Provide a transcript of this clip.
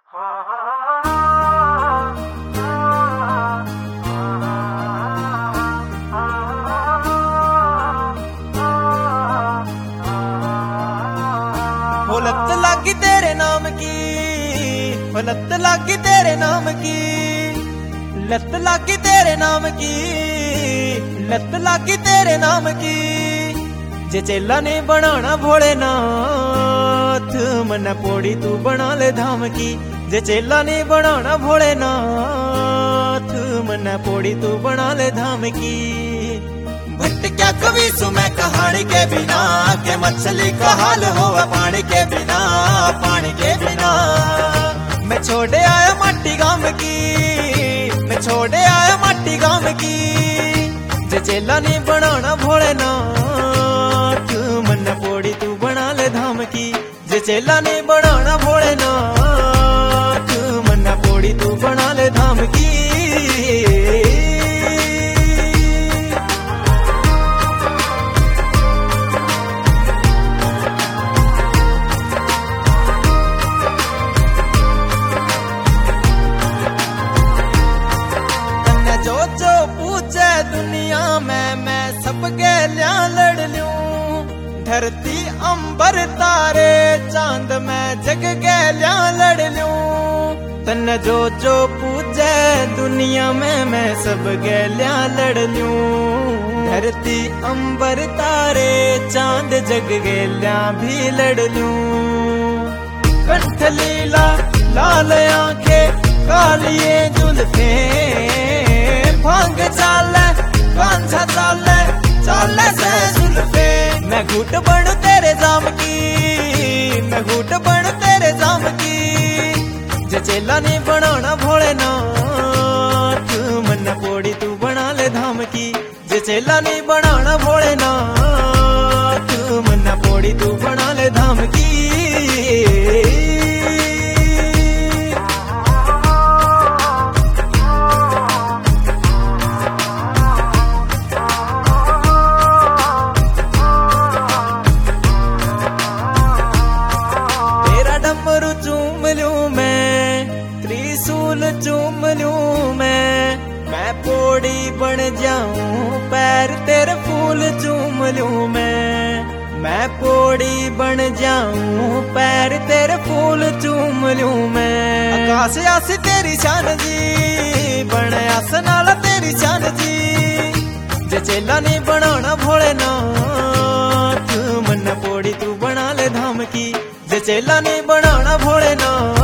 वो लत लागी तेरे नाम की, वो लत लागी तेरे नाम की, लत लागी तेरे नाम की, लत लागी तेरे नाम की। जे चेला ने बनाना भोलेनाथ, मन पोड़ी तू बना ले धाम की। जे चेला ने बनाना भोलेनाथ, मन पोड़ी तू बना ले धाम की। भटक्या कवि सु मैं कहानी के बिना, के मछली का हाल हो पानी के बिना, पानी के बिना। मैं छोड़े आया माटी गांव की, मैं छोड़े आया माटी गांव की। जे चेला ने बनाना भोलेनाथ, मन पोड़ी तू बना ले धाम की। जे चेला ने बनाना भोलेनाथ, मन पोड़ी तू बना ले धाम की। जो पूछे दुनिया में मैं सबके लिया लड़ लूं। धरती अंबर तारे चांद में जग के लिया लड़ लूं। तन जो पूछे दुनिया में मैं सबके लिया लड़ लूं। धरती अंबर तारे चांद जग के लिया भी लड़ लूं। कंठ लीला लाल आंखें कालिए जुल्फे, भांग चाले कांझा चाले चाले से जुल्फे। मैं घुट बन तेरे जाम की, मैं घुट बन तेरे जाम की। जे चेला ने बनाना भोलेनाथ, मन पोड़ी तू बना ले धाम की। जे चेला ने बनाना भोलेनाथ, मन पोड़ी तू बना ले धाम की। चूम लूं मैं, त्रिशूल चूम लूं मैं पोड़ी बन जाऊं। पैर तेरे फूल चूम लूं मैं पोड़ी बन जाऊं। पैर तेरे फूल चूम लूं मैं। आकाश आसी तेरी शान जी, बन आसनाला तेरी शान जी। जे चेला ने बनाना भोलेनाथ, मन पोड़ी तू बना ले धाम की। जे चेला ने बनाना भोलेनाथ,